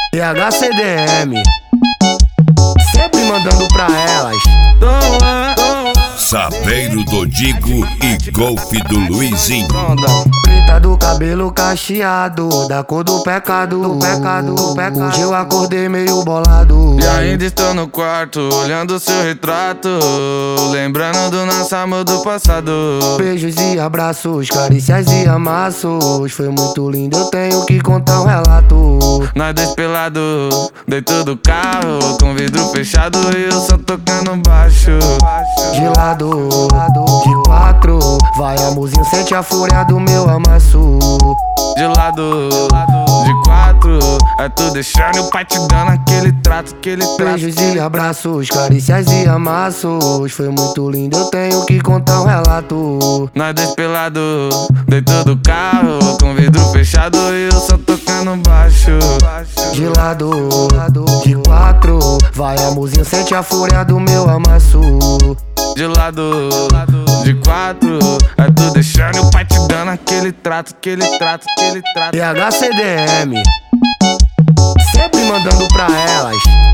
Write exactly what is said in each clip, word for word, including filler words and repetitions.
T H C D M, sempre mandando pra elas. Saveiro do Digo e Golfe do Luizinho. Preta do cabelo cacheado, da cor do pecado, do pecado, do pecado. Hoje eu acordei meio bolado. E ainda estou no quarto, olhando seu retrato, lembrando do nosso amor do passado. Beijos e abraços, carícias e amassos. Foi muito lindo, eu tenho que contar um relato. Nós dois pelado, dentro do carro, com vidro fechado e eu só tocando baixo. De lado, de quatro, vai amorzinho, sente a fúria do meu amasso. De lado, de quatro, é tu deixando o pai te dando aquele trato, aquele trato. Beijos e abraços, carícias e amassos. Foi muito lindo, eu tenho que contar um relato. Nós dois pelado, dentro do carro, com vidro fechado e eu só tocando baixo. De lado, de quatro, vai amorzinho, sente a fúria do meu amasso. De lado, de quatro, é tu deixando o pai te dando aquele trato, aquele trato, aquele trato. T H C D M, sempre mandando pra elas.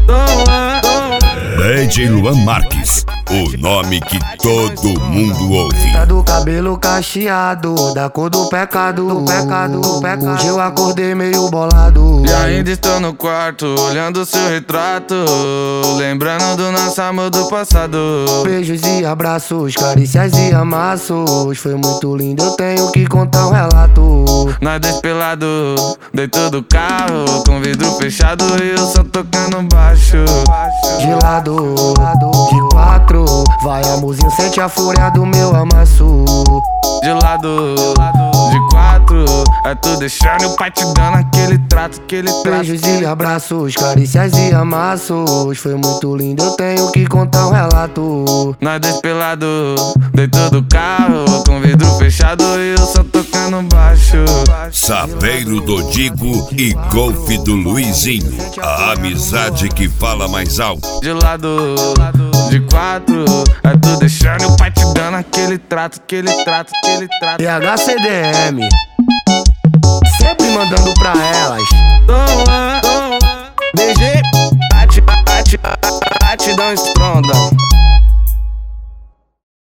D J Luan Marques, o nome que todo mundo ouve. Tá do cabelo cacheado, da cor do pecado, do pecado, do pecado. Hoje eu acordei meio bolado. E ainda estou no quarto, olhando seu retrato, lembrando do nosso amor do passado. Beijos e abraços, carícias e amassos. Foi muito lindo, eu tenho que contar um relato. Nós dois pelado, dentro do carro, com vidro fechado e eu só tocando baixo. De lado, de quatro, vai amorzinho, sente a fúria do meu amasso. De lado, de quatro, é tu deixando o pai te dando aquele trato, aquele trato. Beijos e abraços, carícias e amassos. Foi muito lindo, eu tenho que contar um relato. Nós dois pelado, dentro do carro, com vidro fechado e eu só tocando baixo. Saveiro do Digo e Golfe do Luizinho, a amizade que fala mais alto. De lado, de quatro, é tu deixando o pai te dando aquele trato, aquele trato, aquele trato. T H C D M,